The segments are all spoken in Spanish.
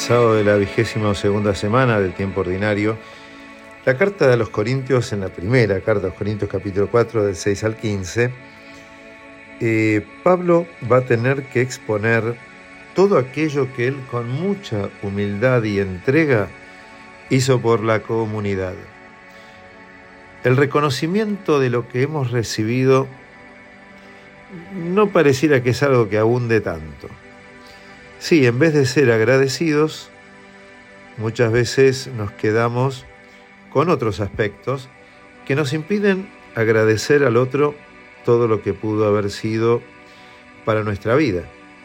sábado de la 22ª semana del tiempo ordinario, la carta de los Corintios, en la primera carta a los Corintios, capítulo 4, del 6 al 15, Pablo va a tener que exponer todo aquello que él con mucha humildad y entrega hizo por la comunidad. El reconocimiento de lo que hemos recibido no pareciera que es algo que abunde tanto. Sí, en vez de ser agradecidos, muchas veces nos quedamos con otros aspectos que nos impiden agradecer al otro todo lo que pudo haber sido para nuestra vida.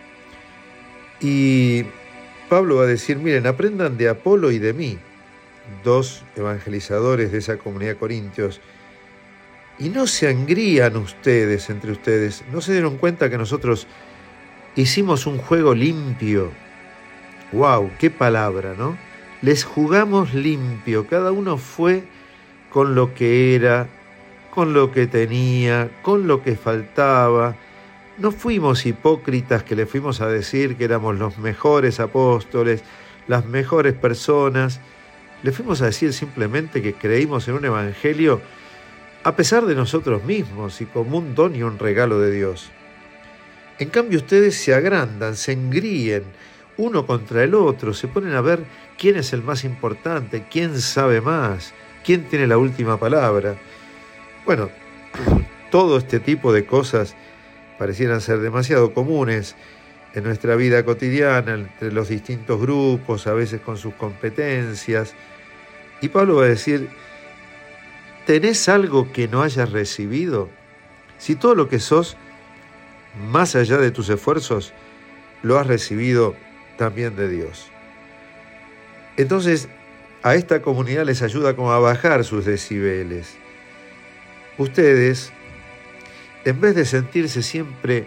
Y Pablo va a decir, miren, aprendan de Apolo y de mí, dos evangelizadores de esa comunidad de Corintios, y no se engrían ustedes entre ustedes, no se dieron cuenta que nosotros hicimos un juego limpio. ¡Wow! ¡Qué palabra!, ¿no? Les jugamos limpio, cada uno fue con lo que era, con lo que tenía, con lo que faltaba. No fuimos hipócritas que le fuimos a decir que éramos los mejores apóstoles, las mejores personas. Le fuimos a decir simplemente que creímos en un evangelio a pesar de nosotros mismos y como un don y un regalo de Dios. En cambio, ustedes se agrandan, se engríen uno contra el otro, se ponen a ver quién es el más importante, quién sabe más, quién tiene la última palabra. Bueno, todo este tipo de cosas parecieran ser demasiado comunes en nuestra vida cotidiana, entre los distintos grupos, a veces con sus competencias. Y Pablo va a decir, ¿tenés algo que no hayas recibido? Si todo lo que sos, más allá de tus esfuerzos, lo has recibido también de Dios. Entonces, a esta comunidad les ayuda como a bajar sus decibeles. Ustedes, en vez de sentirse siempre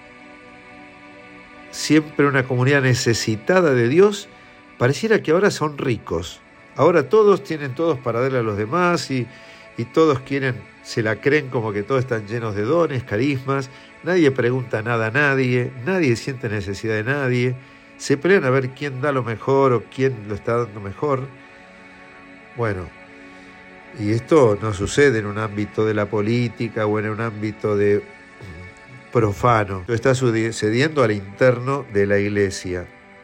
una comunidad necesitada de Dios, pareciera que ahora son ricos. Ahora todos tienen todos para darle a los demás y todos se la creen como que todos están llenos de dones, carismas. Nadie pregunta nada a nadie, nadie siente necesidad de nadie. Se pelean a ver quién da lo mejor o quién lo está dando mejor. Bueno, y esto no sucede en un ámbito de la política o en un ámbito de profano. Esto está sucediendo al interno de la iglesia.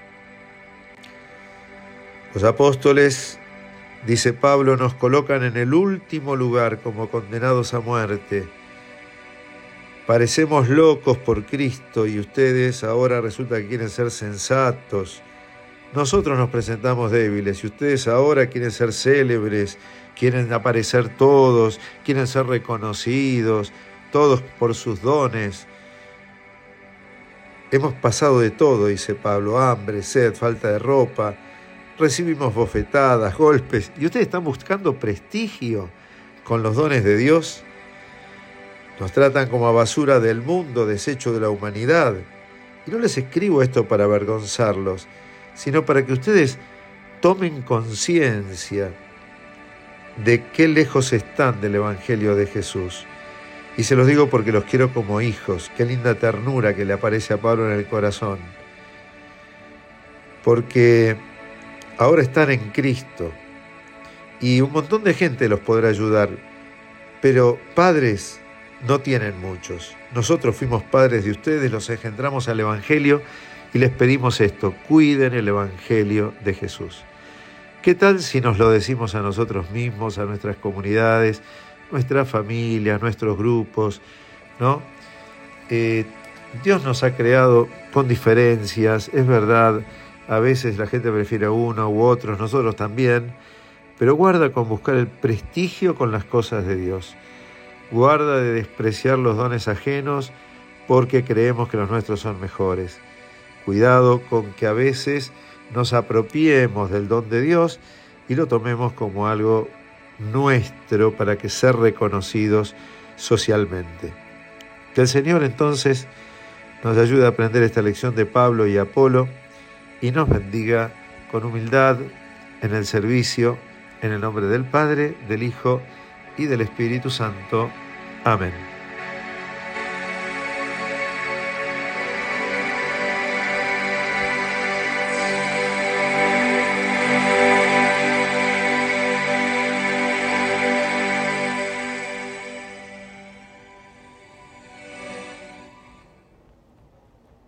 Los apóstoles, dice Pablo, nos colocan en el último lugar como condenados a muerte. Parecemos locos por Cristo y ustedes ahora resulta que quieren ser sensatos. Nosotros nos presentamos débiles y ustedes ahora quieren ser célebres, quieren aparecer todos, quieren ser reconocidos, todos por sus dones. Hemos pasado de todo, dice Pablo, hambre, sed, falta de ropa. Recibimos bofetadas, golpes, y ustedes están buscando prestigio con los dones de Dios. Nos tratan como a basura del mundo, desecho de la humanidad. Y no les escribo esto para avergonzarlos, sino para que ustedes tomen conciencia de qué lejos están del Evangelio de Jesús. Y se los digo porque los quiero como hijos. Qué linda ternura que le aparece a Pablo en el corazón. Porque ahora están en Cristo y un montón de gente los podrá ayudar, pero padres no tienen muchos. Nosotros fuimos padres de ustedes, los engendramos al Evangelio y les pedimos esto, cuiden el Evangelio de Jesús. ¿Qué tal si nos lo decimos a nosotros mismos, a nuestras comunidades, nuestras familias, nuestros grupos, ¿no? Dios nos ha creado con diferencias, es verdad. A veces la gente prefiere a uno u otros, nosotros también, pero guarda con buscar el prestigio con las cosas de Dios. Guarda de despreciar los dones ajenos porque creemos que los nuestros son mejores. Cuidado con que a veces nos apropiemos del don de Dios y lo tomemos como algo nuestro para que ser reconocidos socialmente. Que el Señor entonces nos ayude a aprender esta lección de Pablo y Apolo y nos bendiga con humildad en el servicio, en el nombre del Padre, del Hijo y del Espíritu Santo. Amén.